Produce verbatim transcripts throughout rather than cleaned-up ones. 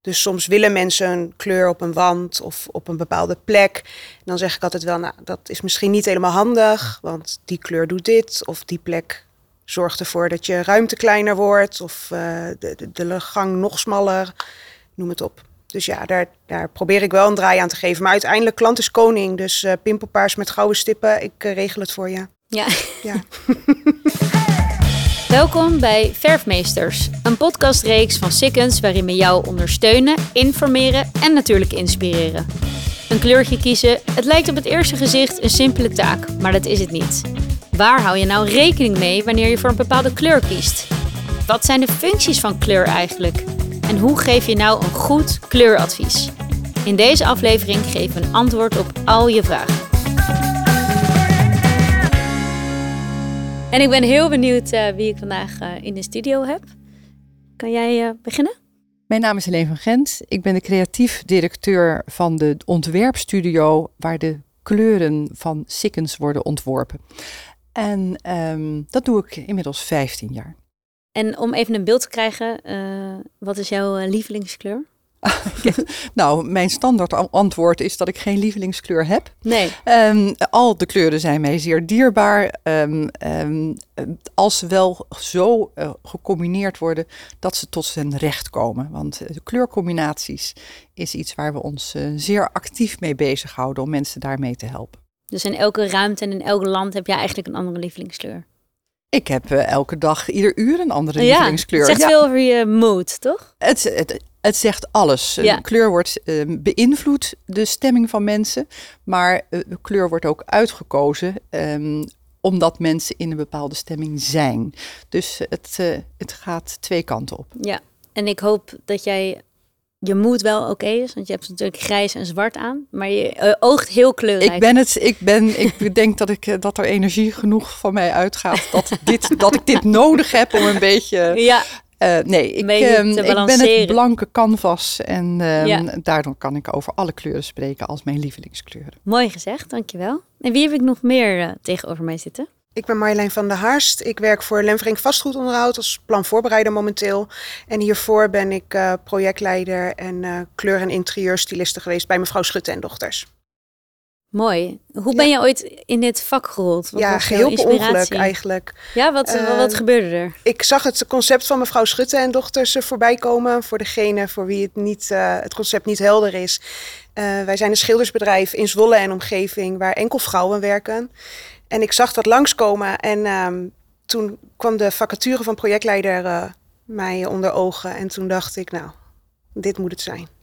Dus soms willen mensen een kleur op een wand of op een bepaalde plek. En dan zeg ik altijd wel, nou, dat is misschien niet helemaal handig, want die kleur doet dit. Of die plek zorgt ervoor dat je ruimte kleiner wordt of uh, de, de, de gang nog smaller, noem het op. Dus ja, daar, daar probeer ik wel een draai aan te geven. Maar uiteindelijk, klant is koning, dus uh, pimpelpaars met gouden stippen, ik uh, regel het voor je. Ja. ja. Welkom bij Verfmeesters, een podcastreeks van Sikkens waarin we jou ondersteunen, informeren en natuurlijk inspireren. Een kleurtje kiezen, het lijkt op het eerste gezicht een simpele taak, maar dat is het niet. Waar hou je nou rekening mee wanneer je voor een bepaalde kleur kiest? Wat zijn de functies van kleur eigenlijk? En hoe geef je nou een goed kleuradvies? In deze aflevering geven we een antwoord op al je vragen. En ik ben heel benieuwd uh, wie ik vandaag uh, in de studio heb. Kan jij uh, beginnen? Mijn naam is Helene van Gent. Ik ben de creatief directeur van de ontwerpstudio waar de kleuren van Sikkens worden ontworpen. En um, dat doe ik inmiddels vijftien jaar. En om even een beeld te krijgen, uh, wat is jouw uh, lievelingskleur? Nou, mijn standaard antwoord is dat ik geen lievelingskleur heb. Nee. Um, al de kleuren zijn mij zeer dierbaar. Um, um, als ze wel zo uh, gecombineerd worden dat ze tot zijn recht komen. Want uh, de kleurcombinaties is iets waar we ons uh, zeer actief mee bezighouden om mensen daarmee te helpen. Dus in elke ruimte en in elk land heb je eigenlijk een andere lievelingskleur? Ik heb uh, elke dag, ieder uur een andere ja, lievelingskleur. Het zegt ja. veel over je mood, toch? Het, het, het zegt alles. Ja. Een kleur wordt uh, beïnvloedt de stemming van mensen. Maar uh, de kleur wordt ook uitgekozen um, omdat mensen in een bepaalde stemming zijn. Dus het, uh, het gaat twee kanten op. Ja, en ik hoop dat jij... Je moed wel oké okay is, want je hebt natuurlijk grijs en zwart aan, maar je uh, oogt heel kleurrijk. Ik ben het, ik ben, ik denk dat ik uh, dat er energie genoeg van mij uitgaat dat dit, dat ik dit nodig heb om een beetje. Ja. Uh, nee, ik, uh, ik ben het blanke canvas en uh, ja. daardoor kan ik over alle kleuren spreken als mijn lievelingskleuren. Mooi gezegd, dankjewel. En wie heb ik nog meer uh, tegenover mij zitten? Ik ben Marjolein van der Harst. Ik werk voor Lemfrink Vastgoedonderhoud als planvoorbereider momenteel. En hiervoor ben ik uh, projectleider en uh, kleur- en interieurstyliste geweest bij mevrouw Schutte en Dochters. Mooi. Hoe ben ja. je ooit in dit vak gerold? Wat ja, geheel per ongeluk eigenlijk. Ja, wat, uh, wat gebeurde er? Ik zag het concept van mevrouw Schutte en Dochters voorbij komen. Voor degene voor wie het, niet, uh, het concept niet helder is. Uh, wij zijn een schildersbedrijf in Zwolle en omgeving waar enkel vrouwen werken. En ik zag dat langskomen en um, toen kwam de vacature van projectleider uh, mij onder ogen. En toen dacht ik, nou, dit moet het zijn.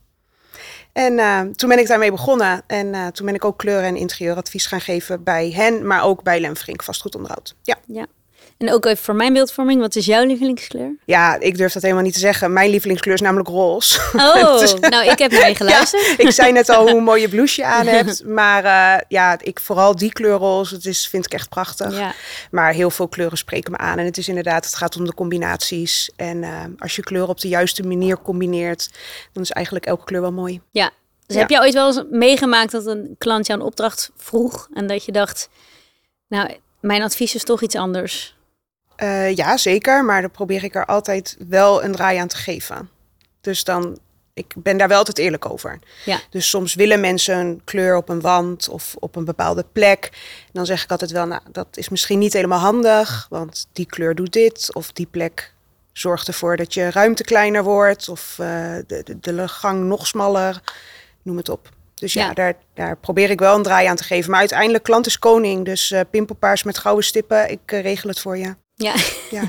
En uh, toen ben ik daarmee begonnen. En uh, toen ben ik ook kleur- en interieuradvies gaan geven bij hen, maar ook bij Lemfrink Vastgoedonderhoud. Ja. ja. En ook even voor mijn beeldvorming, wat is jouw lievelingskleur? Ja, ik durf dat helemaal niet te zeggen. Mijn lievelingskleur is namelijk roze. Oh, dus, nou ik heb naar je geluisterd. Ja, ik zei net al hoe mooi je blouseje aan hebt. Maar uh, ja, ik, vooral die kleur roze, het is, vind ik echt prachtig. Ja. Maar heel veel kleuren spreken me aan. En het is inderdaad, het gaat om de combinaties. En uh, als je kleuren op de juiste manier combineert, dan is eigenlijk elke kleur wel mooi. Ja, dus ja. heb je ooit wel eens meegemaakt dat een klant jou een opdracht vroeg en dat je dacht, nou, mijn advies is toch iets anders? Uh, ja, zeker. Maar dan probeer ik er altijd wel een draai aan te geven. Dus dan, ik ben daar wel altijd eerlijk over. Ja. Dus soms willen mensen een kleur op een wand of op een bepaalde plek. En dan zeg ik altijd wel, nou, dat is misschien niet helemaal handig. Want die kleur doet dit. Of die plek zorgt ervoor dat je ruimte kleiner wordt. Of uh, de, de, de gang nog smaller. Noem het op. Dus ja, ja daar, daar probeer ik wel een draai aan te geven. Maar uiteindelijk, klant is koning. Dus uh, pimpelpaars met gouden stippen, ik uh, regel het voor je. Ja, ja.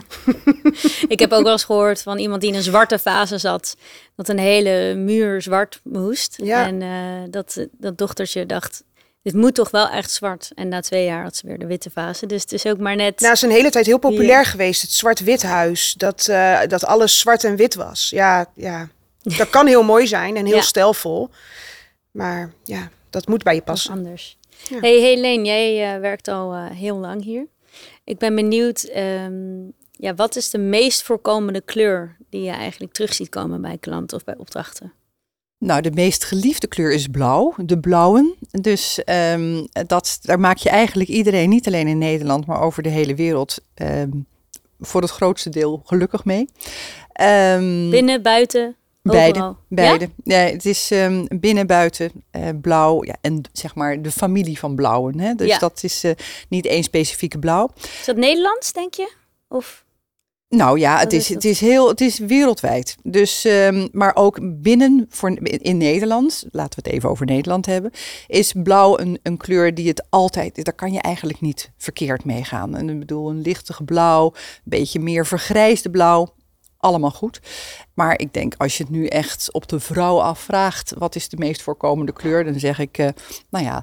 Ik heb ook wel eens gehoord van iemand die in een zwarte fase zat, dat een hele muur zwart moest. Ja. En uh, dat, dat dochtertje dacht, dit moet toch wel echt zwart. En na twee jaar had ze weer de witte fase. Dus het is ook maar net... Nou, het is een hele tijd heel populair ja. geweest, het zwart-wit huis. Dat, uh, dat alles zwart en wit was. Ja, ja, dat kan heel mooi zijn en heel ja. stijlvol. Maar ja, dat moet bij je passen. Anders. Ja. Hey Helene, jij uh, werkt al uh, heel lang hier. Ik ben benieuwd, um, ja, wat is de meest voorkomende kleur die je eigenlijk terug ziet komen bij klanten of bij opdrachten? Nou, de meest geliefde kleur is blauw, de blauwen. Dus um, dat, daar maak je eigenlijk iedereen, niet alleen in Nederland, maar over de hele wereld, um, voor het grootste deel gelukkig mee. Um, Binnen, buiten? Beide, Overal. beide. Ja? Ja, het is um, binnen, buiten, uh, blauw ja, en zeg maar de familie van blauwen. Hè? Dus Ja. dat is uh, niet één specifieke blauw. Is dat Nederlands, denk je? Of? Nou ja, het is is, dat? het is heel, het is wereldwijd. Dus, um, maar ook binnen, voor, in Nederland, laten we het even over Nederland hebben, is blauw een, een kleur die het altijd, daar kan je eigenlijk niet verkeerd mee gaan. En ik bedoel, een lichtige blauw, een beetje meer vergrijsde blauw. Allemaal goed. Maar ik denk, als je het nu echt op de vrouw afvraagt, wat is de meest voorkomende kleur? Dan zeg ik, uh, nou ja,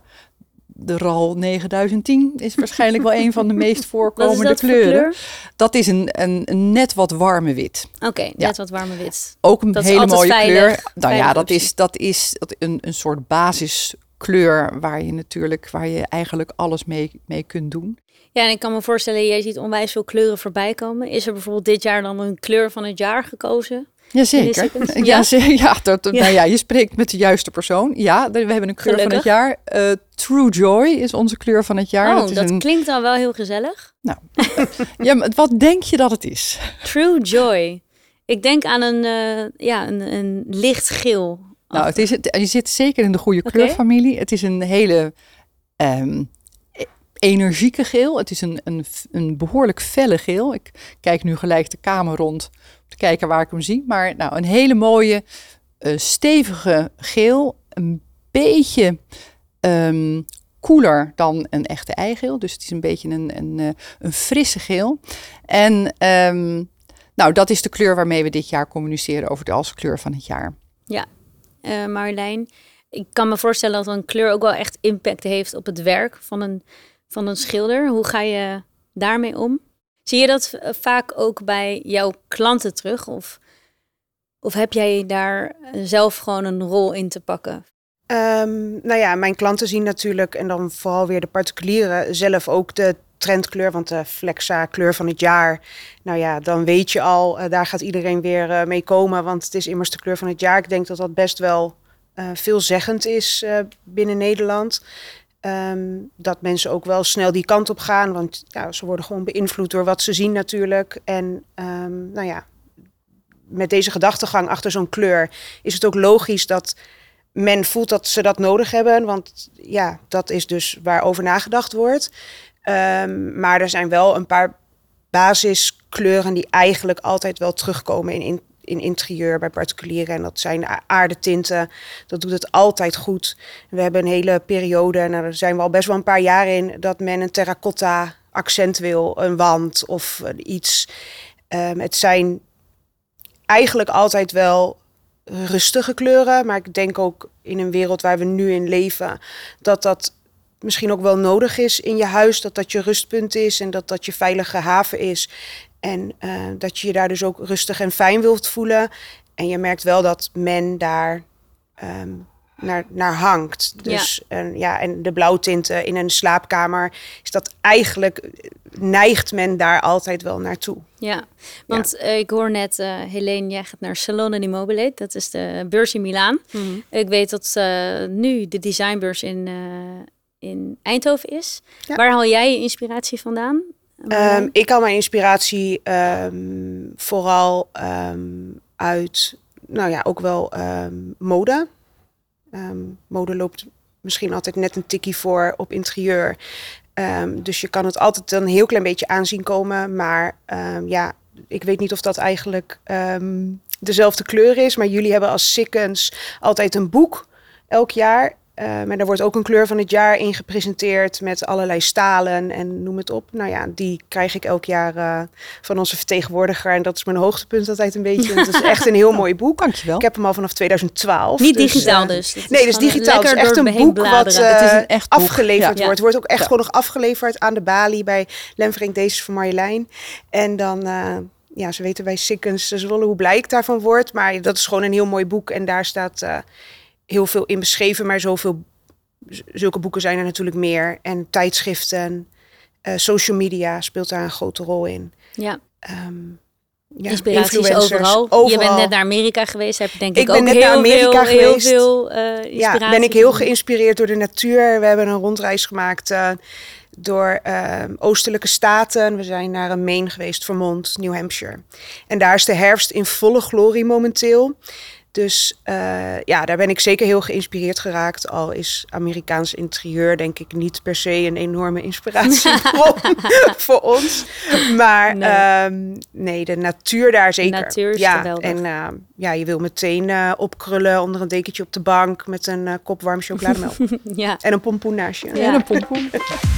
de R A L negentien tien is waarschijnlijk wel een van de meest voorkomende Wat is dat kleuren. voor kleur? Dat is een, een, een net wat warme wit. Oké, okay, net Ja. wat warme wit. Ook een Dat is hele altijd mooie veilig, kleur. Nou veilige ja, dat optie. is, dat is een, een soort basiskleur waar je natuurlijk, waar je eigenlijk alles mee, mee kunt doen. Ja, en ik kan me voorstellen, jij ziet onwijs veel kleuren voorbij komen. Is er bijvoorbeeld dit jaar dan een kleur van het jaar gekozen? Jazeker. Ja? Ja, ze- ja, dat, Ja. Nou ja, je spreekt met de juiste persoon. Ja, we hebben een kleur Gelukkig. van het jaar. Uh, True Joy is onze kleur van het jaar. Oh, dat is dat een, klinkt dan wel heel gezellig. nou, ja, maar wat denk je dat het is? True Joy. Ik denk aan een, uh, ja, een, een licht geel. Nou, het is, het, je zit zeker in de goede Oké. kleurfamilie. Het is een hele um, energieke geel. Het is een, een, een behoorlijk felle geel. Ik kijk nu gelijk de kamer rond om te kijken waar ik hem zie. Maar nou, een hele mooie, uh, stevige geel. Een beetje um, koeler dan een echte eigeel. Dus het is een beetje een, een, een frisse geel. En um, nou, dat is de kleur waarmee we dit jaar communiceren over de als kleur van het jaar. Ja, uh, Marjolein, ik kan me voorstellen dat een kleur ook wel echt impact heeft op het werk van een, van een schilder. Hoe ga je daarmee om? Zie je dat uh, vaak ook bij jouw klanten terug? Of, of heb jij daar zelf gewoon een rol in te pakken? Um, nou ja, mijn klanten zien natuurlijk, en dan vooral weer de particulieren, zelf ook de trendkleur, want de Flexa kleur van het jaar. Nou ja, dan weet je al, uh, daar gaat iedereen weer uh, mee komen, want het is immers de kleur van het jaar. Ik denk dat dat best wel uh, veelzeggend is uh, binnen Nederland. Um, dat mensen ook wel snel die kant op gaan, want ja, ze worden gewoon beïnvloed door wat ze zien natuurlijk. En um, nou ja, met deze gedachtegang achter zo'n kleur is het ook logisch dat men voelt dat ze dat nodig hebben, want ja, dat is dus waarover nagedacht wordt. Um, maar er zijn wel een paar basiskleuren die eigenlijk altijd wel terugkomen in, in, in interieur bij particulieren. En dat zijn aardetinten. Dat doet het altijd goed. We hebben een hele periode, nou, daar zijn we al best wel een paar jaar in, dat men een terracotta accent wil, een wand of iets. Um, het zijn eigenlijk altijd wel rustige kleuren, maar ik denk ook in een wereld waar we nu in leven, dat dat misschien ook wel nodig is in je huis, dat dat je rustpunt is en dat dat je veilige haven is. En uh, dat je je daar dus ook rustig en fijn wilt voelen. En je merkt wel dat men daar um, naar, naar hangt. Dus ja. Uh, ja, en de blauwtinten in een slaapkamer is dat eigenlijk, neigt men daar altijd wel naartoe. Ja, want ja. Uh, ik hoor net, uh, Helene, jij gaat naar Salone Immobile. Dat is de beurs in Milaan. Mm-hmm. Ik weet dat uh, nu de designbeurs in, uh, in Eindhoven is. Ja. Waar haal jij je inspiratie vandaan? Um, ik haal mijn inspiratie um, vooral um, uit, nou ja, ook wel um, mode. Um, mode loopt misschien altijd net een tikkie voor op interieur. Um, dus je kan het altijd een heel klein beetje aanzien komen. Maar um, ja, ik weet niet of dat eigenlijk um, dezelfde kleur is. Maar jullie hebben als Sikkens altijd een boek elk jaar. Um, en daar wordt ook een kleur van het jaar in gepresenteerd met allerlei stalen en noem het op. Nou ja, die krijg ik elk jaar uh, van onze vertegenwoordiger. En dat is mijn hoogtepunt altijd een beetje. Het is echt een heel mooi boek. Dankjewel. Ik heb hem al vanaf twintig twaalf. Niet dus, digitaal uh, dus? Het nee, dus digitaal. Het is echt een boek wat uh, het is een echt boek. afgeleverd ja. wordt. Het wordt ook echt ja. gewoon nog afgeleverd aan de balie bij Lemverink. Deze is van Marjolein. En dan... Uh, ja, ze weten bij Sikkens Zwolle hoe blij ik daarvan word. Maar dat is gewoon een heel mooi boek. En daar staat uh, heel veel in beschreven. Maar zoveel, zulke boeken zijn er natuurlijk meer. En tijdschriften, uh, social media speelt daar een grote rol in. Ja. Um, ja, inspiratie is overal. overal. Je bent net naar Amerika geweest. Heb denk ik, ik ben ook net heel naar Amerika veel, geweest. Heel veel uh, inspiratie. Ja, ben ik heel geïnspireerd door de natuur. We hebben een rondreis gemaakt uh, door uh, oostelijke staten. We zijn naar Maine geweest, Vermont, New Hampshire. En daar is de herfst in volle glorie momenteel. Dus uh, ja, daar ben ik zeker heel geïnspireerd geraakt. Al is Amerikaans interieur denk ik niet per se een enorme inspiratiebron voor ons. Maar nee. Um, nee, de natuur daar zeker. De natuur is ja, geweldig. En uh, ja, je wil meteen uh, opkrullen onder een dekentje op de bank met een uh, kop warm chocolademelk. Ja. En een pompoen naast je. Ja. En een pompoen.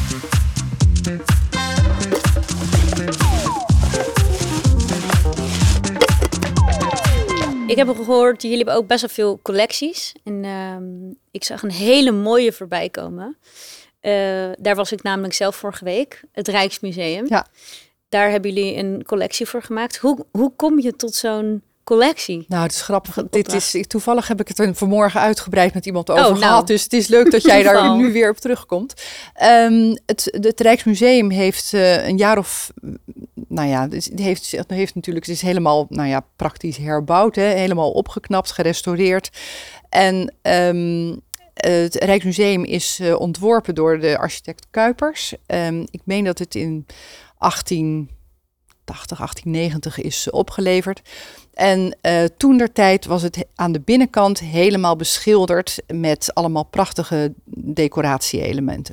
Ik heb gehoord, jullie hebben ook best wel veel collecties. En uh, ik zag een hele mooie voorbij komen. Uh, daar was ik namelijk zelf vorige week. Het Rijksmuseum. Ja. Daar hebben jullie een collectie voor gemaakt. Hoe, hoe kom je tot zo'n collectie? Nou, het is grappig. Dit is, toevallig heb ik het vanmorgen uitgebreid met iemand over oh, gehad. Nou. Dus het is leuk dat jij daar nu weer op terugkomt. Um, het, het Rijksmuseum heeft uh, een jaar of... Nou ja, het heeft, het heeft natuurlijk... Het is helemaal nou ja, praktisch herbouwd. Hè, helemaal opgeknapt, gerestaureerd. En... Um, Het Rijksmuseum is uh, ontworpen door de architect Kuipers. Um, ik meen dat het in achttien tachtig, achttien negentig is opgeleverd. En uh, toentertijd was het aan de binnenkant helemaal beschilderd met allemaal prachtige decoratie-elementen.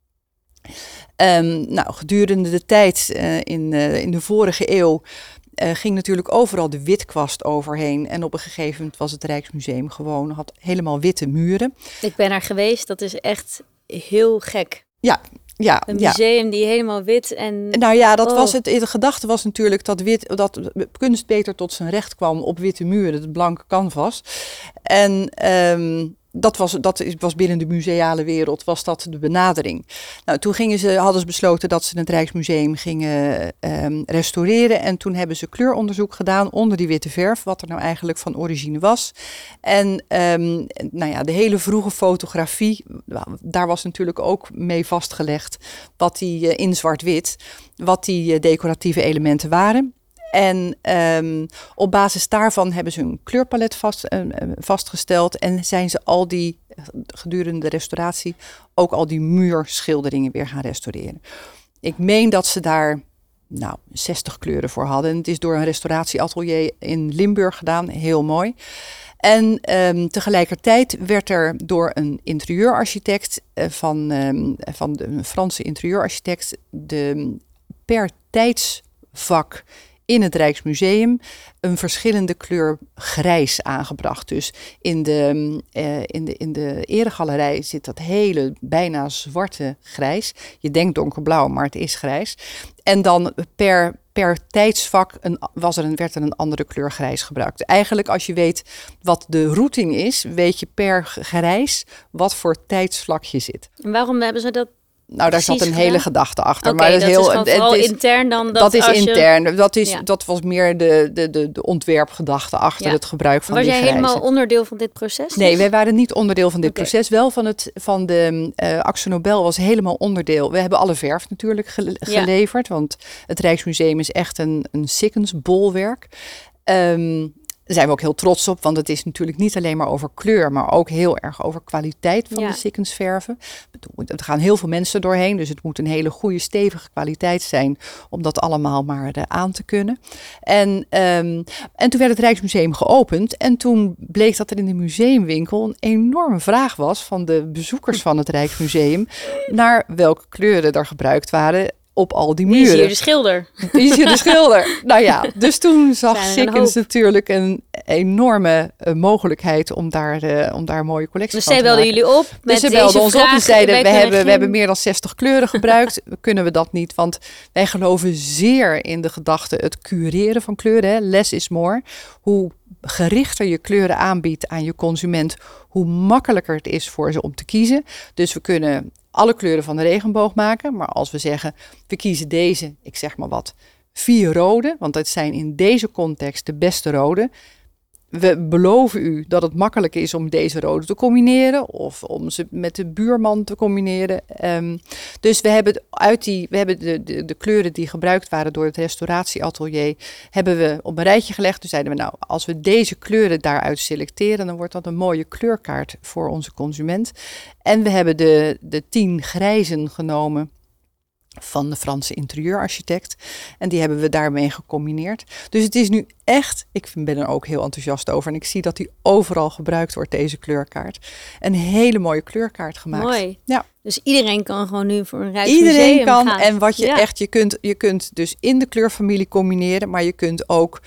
Um, nou, gedurende de tijd uh, in, uh, in de vorige eeuw Uh, ging natuurlijk overal de witkwast overheen. En op een gegeven moment was het Rijksmuseum gewoon, had helemaal witte muren. Ik ben er geweest, dat is echt heel gek. Ja, ja. Een museum ja. die helemaal wit en... Nou ja, dat oh. was het. De gedachte was natuurlijk dat, wit, dat kunst beter tot zijn recht kwam op witte muren, het blanke canvas. En... Um, Dat was, dat was binnen de museale wereld, was dat de benadering. Nou, toen gingen ze, hadden ze besloten dat ze het Rijksmuseum gingen um, restaureren. En toen hebben ze kleuronderzoek gedaan onder die witte verf, wat er nou eigenlijk van origine was. En um, nou ja, de hele vroege fotografie, daar was natuurlijk ook mee vastgelegd wat die uh, in zwart-wit, wat die uh, decoratieve elementen waren. En um, op basis daarvan hebben ze een kleurpalet vast, uh, vastgesteld en zijn ze al die, gedurende de restauratie, ook al die muurschilderingen weer gaan restaureren. Ik meen dat ze daar nou, zestig kleuren voor hadden. En het is door een restauratieatelier in Limburg gedaan, heel mooi. En um, tegelijkertijd werd er door een interieurarchitect, uh, van, um, van de een Franse interieurarchitect, de per tijdsvak in het Rijksmuseum een verschillende kleur grijs aangebracht. Dus in de, uh, in de, in de eregalerij zit dat hele bijna zwarte grijs. Je denkt donkerblauw, maar het is grijs. En dan per, per tijdsvak een, was er een, werd er een andere kleur grijs gebruikt. Eigenlijk als je weet wat de routing is, weet je per grijs wat voor tijdsvlak je zit. En waarom hebben ze dat? Nou, daar zat een gedaan? hele gedachte achter. Okay, maar dat, dat heel, is gewoon vooral is, intern dan dat. Dat is als intern. Je, dat, is, ja. dat was meer de, de, de, de ontwerpgedachte achter ja. het gebruik van was die jij grijze. helemaal onderdeel van dit proces? Nee, wij waren niet onderdeel van dit okay. proces. Wel van, het, van de uh, Akzo Nobel was helemaal onderdeel. We hebben alle verf natuurlijk ge- geleverd. Ja. Want het Rijksmuseum is echt een, een sikkensbolwerk. Um, Daar zijn we ook heel trots op, want het is natuurlijk niet alleen maar over kleur, maar ook heel erg over kwaliteit van ja. de sikkensverven. Er gaan heel veel mensen doorheen, dus het moet een hele goede, stevige kwaliteit zijn om dat allemaal maar uh, aan te kunnen. En, um, en toen werd het Rijksmuseum geopend en toen bleek dat er in de museumwinkel een enorme vraag was van de bezoekers van het Rijksmuseum naar welke kleuren er gebruikt waren op al die muren. Wie is hier de schilder? Wie is hier de schilder? Nou ja, dus toen zag Sikkens natuurlijk een enorme uh, mogelijkheid om daar, uh, om daar een mooie collectie dus van te maken. Dus zij belden jullie op met dus ze deze belden ons vraag, op en zeiden, we hebben, geen... we hebben meer dan zestig kleuren gebruikt. Kunnen we dat niet? Want wij geloven zeer in de gedachte het cureren van kleuren. Hè? Less is more. Hoe gerichter je kleuren aanbiedt aan je consument, hoe makkelijker het is voor ze om te kiezen. Dus we kunnen alle kleuren van de regenboog maken. Maar als we zeggen, we kiezen deze, ik zeg maar wat, vier rode. Want dat zijn in deze context de beste rode. We beloven u dat het makkelijk is om deze rode te combineren. Of om ze met de buurman te combineren. Um, dus we hebben, uit die, we hebben de, de, de kleuren die gebruikt waren door het restauratieatelier, hebben we op een rijtje gelegd. Toen zeiden we, nou, als we deze kleuren daaruit selecteren, dan wordt dat een mooie kleurkaart voor onze consument. En we hebben de, de tien grijzen genomen. van de Franse interieurarchitect. En die hebben we daarmee gecombineerd. Dus het is nu echt, ik ben er ook heel enthousiast over. En ik zie dat die overal gebruikt wordt, deze kleurkaart. Een hele mooie kleurkaart gemaakt. Mooi. Ja. Dus iedereen kan gewoon nu voor een Rijksmuseum Iedereen kan. gaan. En wat je ja. echt, je kunt, je kunt dus in de kleurfamilie combineren. Maar je kunt ook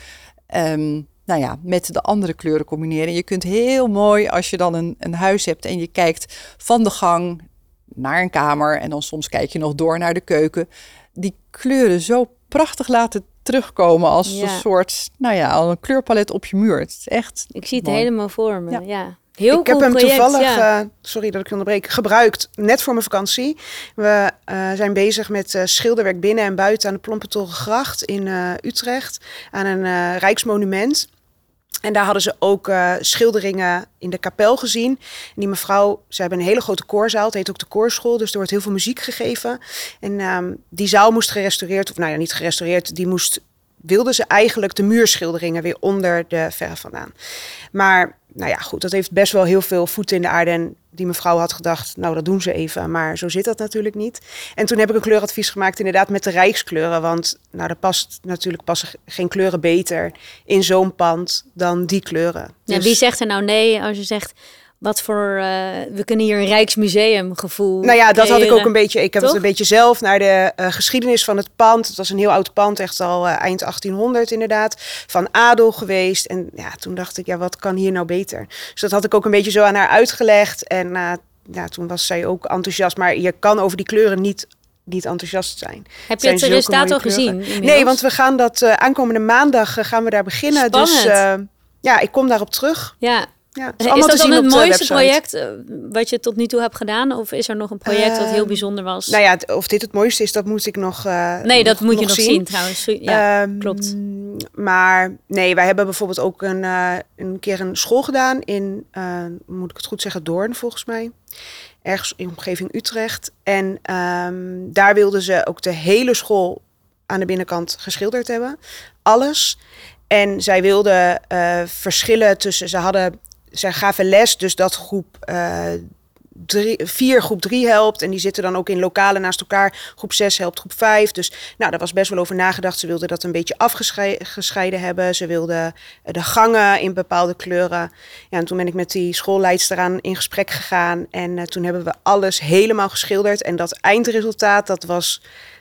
um, nou ja, met de andere kleuren combineren. Je kunt heel mooi, als je dan een, een huis hebt en je kijkt van de gang naar een kamer en dan soms kijk je nog door naar de keuken. Die kleuren zo prachtig laten terugkomen als Ja. een soort, nou ja, al een kleurpalet op je muur. Het is echt Ik zie het mooi. helemaal voor me. Ja. Ja. Heel ik cool heb hem project, toevallig, ja. uh, sorry dat ik je onderbreek, gebruikt net voor mijn vakantie. We uh, zijn bezig met uh, schilderwerk binnen en buiten aan de Plompentorengracht in uh, Utrecht. Aan een uh, rijksmonument. En daar hadden ze ook uh, schilderingen in de kapel gezien. En die mevrouw, ze hebben een hele grote koorzaal. Het heet ook de koorschool, dus er wordt heel veel muziek gegeven. En um, die zaal moest gerestaureerd, of nou ja, niet gerestaureerd. Die moest, wilden ze eigenlijk de muurschilderingen weer onder de verf vandaan. Maar nou ja, goed, dat heeft best wel heel veel voeten in de aarde. En die mevrouw had gedacht, nou dat doen ze even. Maar zo zit dat natuurlijk niet. En toen heb ik een kleuradvies gemaakt inderdaad met de rijkskleuren. Want nou, er past natuurlijk passen geen kleuren beter in zo'n pand dan die kleuren. Ja, Dus, wie zegt er nou nee als je zegt, wat voor, uh, we kunnen hier een Rijksmuseum gevoel nou ja, dat had ik creëren. ook een beetje. Ik heb Toch? het een beetje zelf naar de uh, geschiedenis van het pand. Het was een heel oud pand, echt al uh, eind achttienhonderd inderdaad. Van adel geweest. En ja, toen dacht ik, ja, wat kan hier nou beter? Dus dat had ik ook een beetje zo aan haar uitgelegd. En uh, ja, toen was zij ook enthousiast. Maar je kan over die kleuren niet... niet enthousiast zijn. Heb je het zulke resultaat mooie al gezien? kleuren. inmiddels? Nee, want we gaan dat uh, aankomende maandag uh, gaan we daar beginnen. Spannend. Dus uh, ja, ik kom daarop terug. Ja. Ja, het Is allemaal dat te zien dan het op de mooiste website. project uh, wat je tot nu toe hebt gedaan? Of is er nog een project dat heel Uh, bijzonder was? Nou ja, het- of dit het mooiste is, dat moet ik nog uh, nee, dat nog, moet je nog zien, trouwens. Ja, Ehm, klopt. Maar nee, wij hebben bijvoorbeeld ook een, uh, een keer een school gedaan in, uh, moet ik het goed zeggen, Doorn volgens mij. Ergens in de omgeving Utrecht. En um, daar wilden ze ook de hele school aan de binnenkant geschilderd hebben. Alles. En zij wilden uh, verschillen tussen, ze hadden, zij gaven les, dus dat groep uh, drie, vier groep drie helpt. En die zitten dan ook in lokalen naast elkaar. Groep zes helpt groep vijf. Dus nou, daar was best wel over nagedacht. Ze wilden dat een beetje afgescheiden hebben. Ze wilden de gangen in bepaalde kleuren. Ja, en toen ben ik met die schoolleidster aan in gesprek gegaan. En uh, toen hebben we alles helemaal geschilderd. En dat eindresultaat, dat was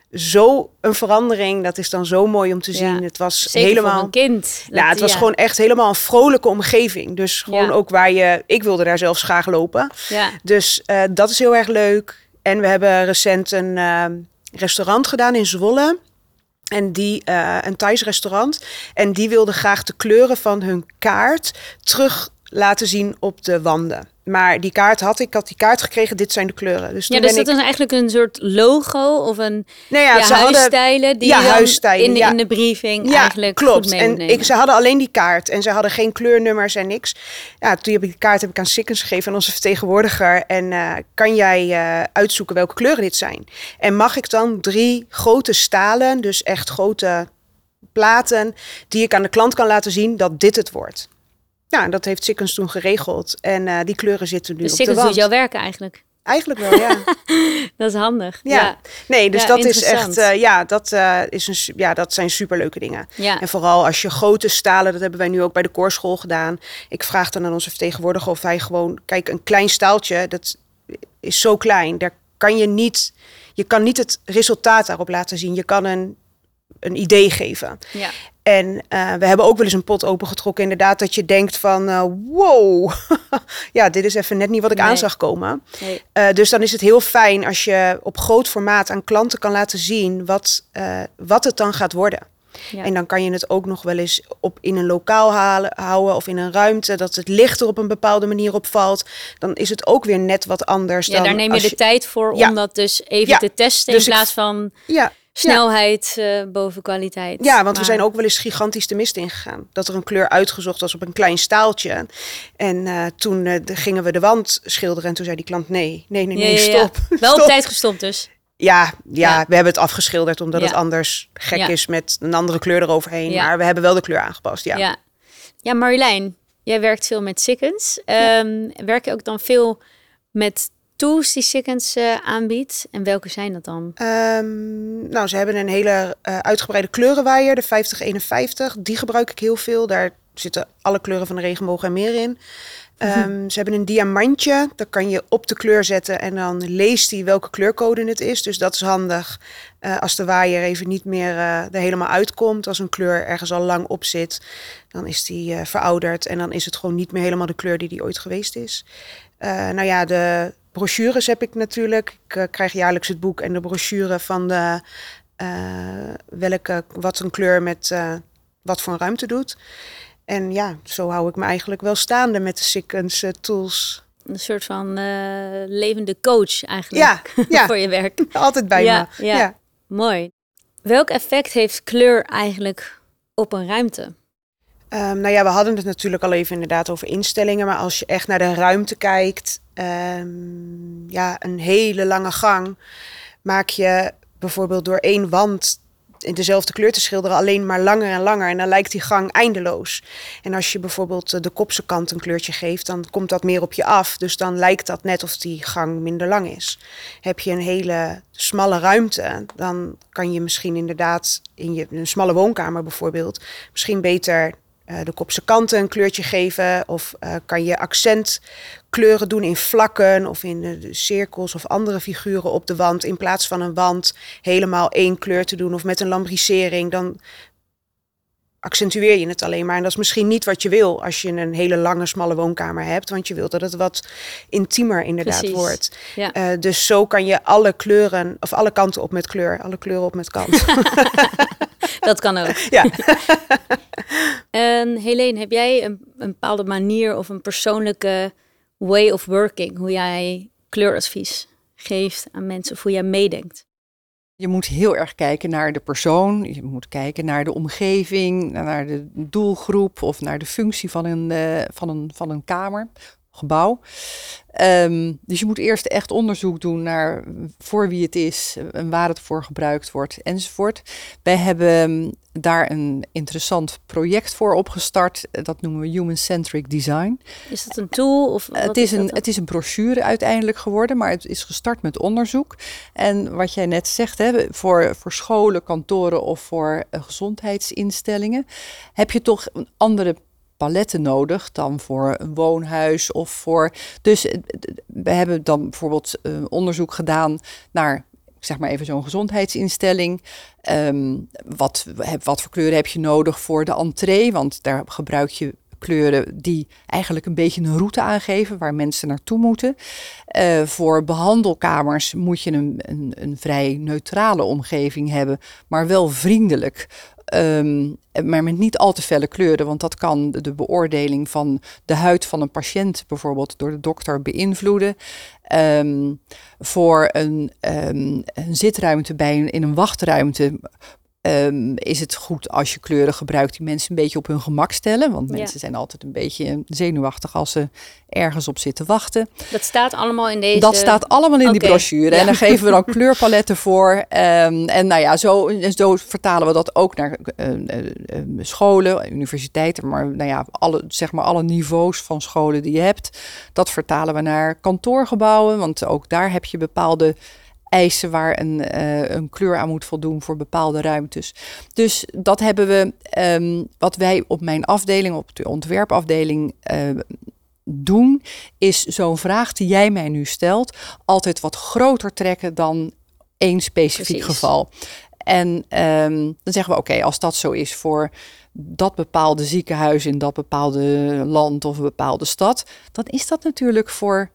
zo een verandering. Dat is dan zo mooi om te zien. Ja, het was zeker helemaal voor een kind. Ja, het was ja. gewoon echt helemaal een vrolijke omgeving. Dus gewoon Ja. ook waar je... Ik wilde daar zelfs graag lopen. Ja. Dus uh, dat is heel erg leuk. En we hebben recent een uh, restaurant gedaan in Zwolle. En die, uh, een Thais restaurant. En die wilde graag de kleuren van hun kaart terug laten zien op de wanden. Maar die kaart had ik, had die kaart gekregen, dit zijn de kleuren. Dus, Ja, toen dus ben dat ik... is eigenlijk een soort logo of een Nou ja, ja, ze hadden... huisstijlen die ja, je dan huisstijlen, in, de, ja. in de briefing Ja, eigenlijk klopt. goed mee En moet nemen. ik, ze hadden alleen die kaart en ze hadden geen kleurnummers en niks. Ja, toen heb ik die kaart heb ik aan Sikkens gegeven, aan onze vertegenwoordiger. En uh, kan jij uh, uitzoeken welke kleuren dit zijn? En mag ik dan drie grote stalen, dus echt grote platen, die ik aan de klant kan laten zien dat dit het wordt? Ja, dat heeft Sikkens toen geregeld. En uh, die kleuren zitten nu dus op de Sikkens wand. doet jouw werken eigenlijk. Eigenlijk wel, ja. Dat is handig. Ja. Ja, Nee, dus Ja, dat is interessant. echt, uh, ja, dat, uh, is een, su- ja, dat zijn superleuke dingen. ja. En vooral als je grote stalen, dat hebben wij nu ook bij de koorschool gedaan. Ik vraag dan aan onze vertegenwoordiger of hij gewoon, kijk, een klein staaltje, dat is zo klein. Daar kan je niet, je kan niet het resultaat daarop laten zien. Je kan een, een idee geven. ja. En uh, we hebben ook wel eens een pot opengetrokken. Inderdaad, dat je denkt van, uh, wow, ja, dit is even net niet wat ik Nee. aan zag komen. Nee. Uh, dus dan is het heel fijn als je op groot formaat aan klanten kan laten zien wat, uh, wat het dan gaat worden. Ja. En dan kan je het ook nog wel eens op in een lokaal halen, houden of in een ruimte, dat het licht er op een bepaalde manier op valt. Dan is het ook weer net wat anders. Ja, dan daar neem je als de tijd voor Ja. om dat dus even Ja. te testen Dus in ik- plaats van Ja, snelheid uh, boven kwaliteit. ja, want we Maar- zijn ook wel eens gigantisch de mist ingegaan. Dat er een kleur uitgezocht was op een klein staaltje. En uh, toen uh, de, gingen we de wand schilderen en toen zei die klant nee, nee, nee, Ja, nee, ja, ja. stop. Wel op stop. tijd gestopt dus. Ja, ja, Ja. we hebben het afgeschilderd omdat Ja. het anders gek Ja. is met een andere kleur eroverheen. Ja. Maar we hebben wel de kleur aangepast, ja. Ja, ja Marjolein, jij werkt veel met Sikkens. Um, werk je ook dan veel met tools die Sikkens uh, aanbiedt? En welke zijn dat dan? Um, nou, ze hebben een hele uh, uitgebreide kleurenwaaier, de vijftig eenenvijftig. Die gebruik ik heel veel. Daar zitten alle kleuren van de regenboog en meer in. Um, ze hebben een diamantje, dat kan je op de kleur zetten en dan leest hij welke kleurcode het is. Dus dat is handig uh, als de waaier even niet meer uh, er helemaal uitkomt. Als een kleur ergens al lang op zit, dan is die uh, verouderd en dan is het gewoon niet meer helemaal de kleur die die ooit geweest is. Uh, nou ja, de brochures heb ik natuurlijk. Ik uh, krijg jaarlijks het boek en de brochure van de, uh, welke, wat een kleur met uh, wat voor een ruimte doet. En ja, zo hou ik me eigenlijk wel staande met de Sikkens uh, tools. Een soort van uh, levende coach eigenlijk ja, ja. voor je werk. Altijd bij ja, me. Ja. Ja. Mooi. Welk effect heeft kleur eigenlijk op een ruimte? Um, nou ja, we hadden het natuurlijk al even inderdaad over instellingen. Maar als je echt naar de ruimte kijkt, um, ja, een hele lange gang, maak je bijvoorbeeld door één wand in dezelfde kleur te schilderen alleen maar langer en langer. En dan lijkt die gang eindeloos. En als je bijvoorbeeld de kopse kant een kleurtje geeft, dan komt dat meer op je af. Dus dan lijkt dat net of die gang minder lang is. Heb je een hele smalle ruimte, dan kan je misschien inderdaad in je een smalle woonkamer bijvoorbeeld misschien beter uh, de kopse kanten een kleurtje geven. Of uh, kan je accentkleuren doen in vlakken of in de, de cirkels of andere figuren op de wand. In plaats van een wand helemaal één kleur te doen of met een lambrisering. Dan accentueer je het alleen maar. En dat is misschien niet wat je wil als je een hele lange, smalle woonkamer hebt. Want je wilt dat het wat intiemer inderdaad Precies. wordt. Ja. Uh, dus zo kan je alle kleuren, of alle kanten op met kleur. Alle kleuren op met kant. Dat kan ook. Ja. En Helene, heb jij een, een bepaalde manier of een persoonlijke way of working, hoe jij kleuradvies geeft aan mensen of hoe jij meedenkt? Je moet heel erg kijken naar de persoon, je moet kijken naar de omgeving, naar de doelgroep of naar de functie van een, uh, van een, van een kamer, gebouw. Um, dus je moet eerst echt onderzoek doen naar voor wie het is en waar het voor gebruikt wordt enzovoort. Wij hebben daar een interessant project voor opgestart. Dat noemen we Human-Centric Design. Is dat een tool? Of het, is een, het is een brochure uiteindelijk geworden, maar het is gestart met onderzoek. En wat jij net zegt, hè, voor, voor scholen, kantoren of voor uh, gezondheidsinstellingen heb je toch een andere paletten nodig dan voor een woonhuis of voor. Dus we hebben dan bijvoorbeeld uh, onderzoek gedaan naar, zeg maar even zo'n gezondheidsinstelling. Um, wat, wat voor kleuren heb je nodig voor de entree? Want daar gebruik je kleuren die eigenlijk een beetje een route aangeven waar mensen naartoe moeten. Uh, voor behandelkamers moet je een, een, een vrij neutrale omgeving hebben, maar wel vriendelijk. Um, maar met niet al te felle kleuren, want dat kan de, de beoordeling van de huid van een patiënt bijvoorbeeld door de dokter beïnvloeden. Um, voor een, um, een zitruimte bij een, in een wachtruimte Um, is het goed als je kleuren gebruikt die mensen een beetje op hun gemak stellen. Want mensen ja. zijn altijd een beetje zenuwachtig als ze ergens op zitten wachten. Dat staat allemaal in deze... Dat staat allemaal in okay. die brochure. Ja. En dan geven we dan kleurpaletten voor. Um, en nou ja, zo, zo vertalen we dat ook naar uh, uh, uh, scholen, universiteiten. Maar nou ja, alle, zeg maar alle niveaus van scholen die je hebt. Dat vertalen we naar kantoorgebouwen. Want ook daar heb je bepaalde eisen waar een, uh, een kleur aan moet voldoen voor bepaalde ruimtes. Dus dat hebben we, um, wat wij op mijn afdeling, op de ontwerpafdeling uh, doen, is zo'n vraag die jij mij nu stelt, altijd wat groter trekken dan één specifiek Precies. geval. En um, dan zeggen we, oké, okay, als dat zo is voor dat bepaalde ziekenhuis in dat bepaalde land of een bepaalde stad, dan is dat natuurlijk voor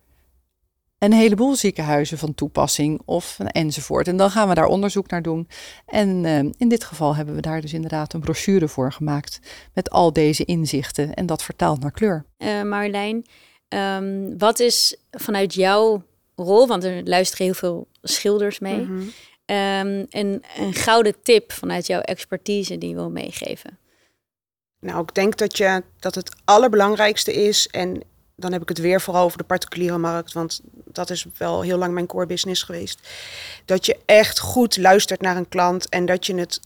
een heleboel ziekenhuizen van toepassing of enzovoort. En dan gaan we daar onderzoek naar doen. En uh, in dit geval hebben we daar dus inderdaad een brochure voor gemaakt met al deze inzichten en dat vertaald naar kleur. Uh, Marjolein, um, wat is vanuit jouw rol, want er luisteren heel veel schilders mee, mm-hmm. um, een, een gouden tip vanuit jouw expertise die je wil meegeven? Nou, ik denk dat, je, dat het allerbelangrijkste is, en dan heb ik het weer vooral over de particuliere markt, want dat is wel heel lang mijn core business geweest. Dat je echt goed luistert naar een klant en dat je het,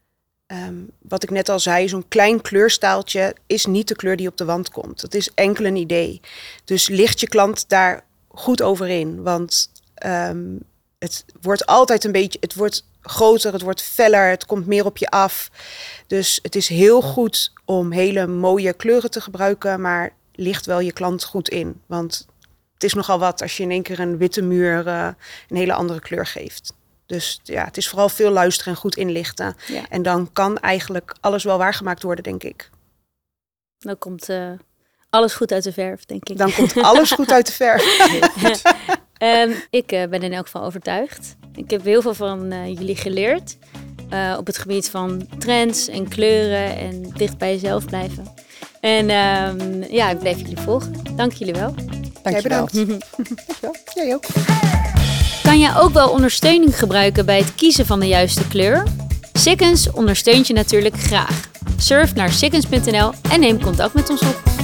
um, wat ik net al zei, zo'n klein kleurstaaltje is niet de kleur die op de wand komt. Dat is enkel een idee. Dus licht je klant daar goed over in. Want um, het wordt altijd een beetje, het wordt groter, het wordt feller, het komt meer op je af. Dus het is heel goed om hele mooie kleuren te gebruiken, maar licht wel je klant goed in. Want het is nogal wat als je in één keer een witte muur uh, een hele andere kleur geeft. Dus ja, het is vooral veel luisteren en goed inlichten. Ja. En dan kan eigenlijk alles wel waargemaakt worden, denk ik. Dan komt uh, alles goed uit de verf, denk ik. Dan komt alles goed uit de verf. Heel goed. um, ik uh, ben in elk geval overtuigd. Ik heb heel veel van uh, jullie geleerd. Uh, op het gebied van trends en kleuren en dicht bij jezelf blijven. En um, ja, ik blijf jullie volgen. Dank jullie wel. Dank je wel. Jij ook. Kan jij ook wel ondersteuning gebruiken bij het kiezen van de juiste kleur? Sikkens ondersteunt je natuurlijk graag. Surf naar sikkens punt n l en neem contact met ons op.